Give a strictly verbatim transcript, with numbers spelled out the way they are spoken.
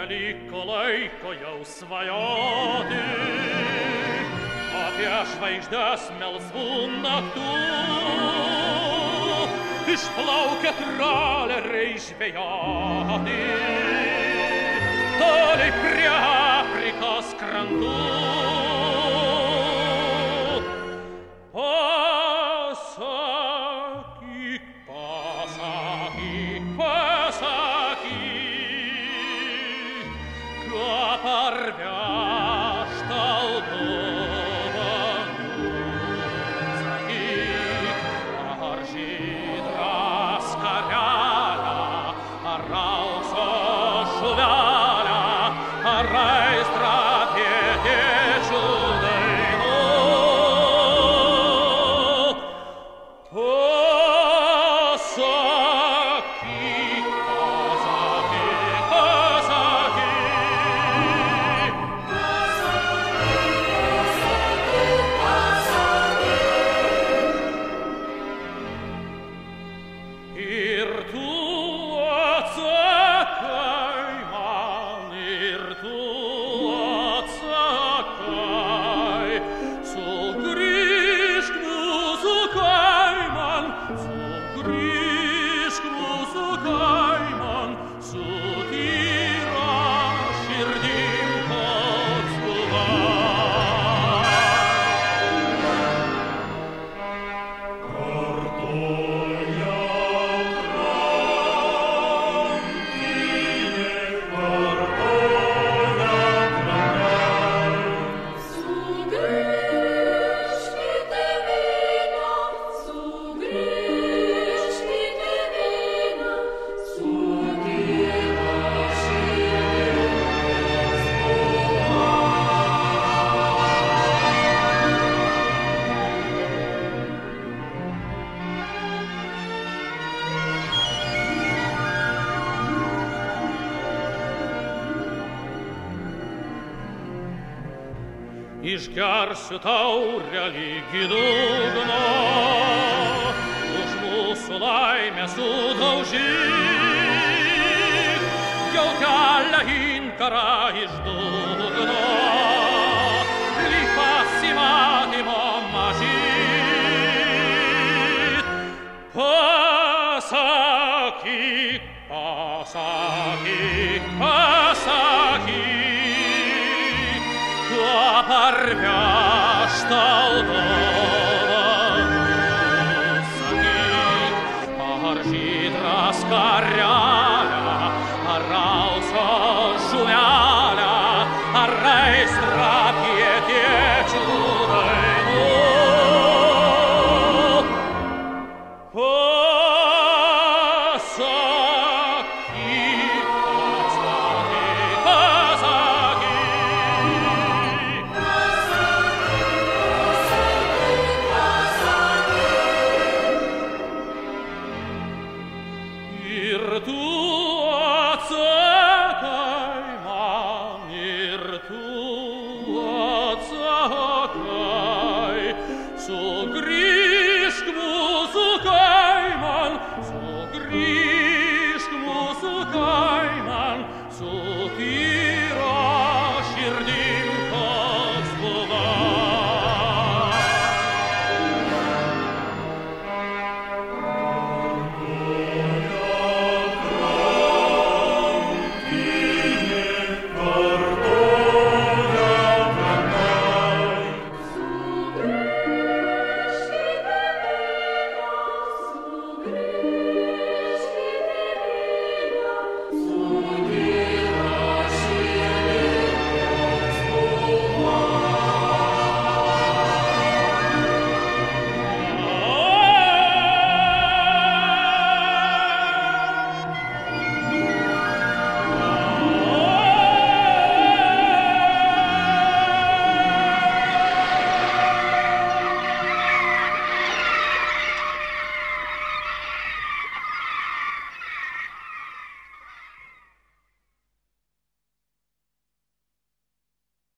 neliko laiko jau svajoti apie žvaigždes melsvų naktų. Išplaukia traleriai žvejoti toli prie Afrikos krantų. Pasakyk, pasakyk, pasakyk, ką parveš tau dovanų. Sakyk, ar žydra skarelę, ar aukso žuvelę, ar aistrą pietiečių dainų. Pasakyk, pasakyk, pasakyk. Ir tu atsakai man, ir tu atsakai, sugrįžk mūsų kaiman, sugrįžk mūsų kaiman, su tyra širdim koks buvai. Išgersiu taurę lygi dugno, už mūsų laimę sudaužyk, jau kelią inkarą iš dugno, lyg pasimatymo mažyt. Pasakyk, pasakyk, pasakyk, ką parveš tau dovanų. Sakyk, ar žydrą skarelę, ar aukso žuvelę, ar aistrą pietiečių dainų. Pasakyk, pasakyk, pasakyk. Ir tu atsakai man, ir tu atsakai, sugrįžk mūsų kaiman, sugrįžk mūsų kaiman.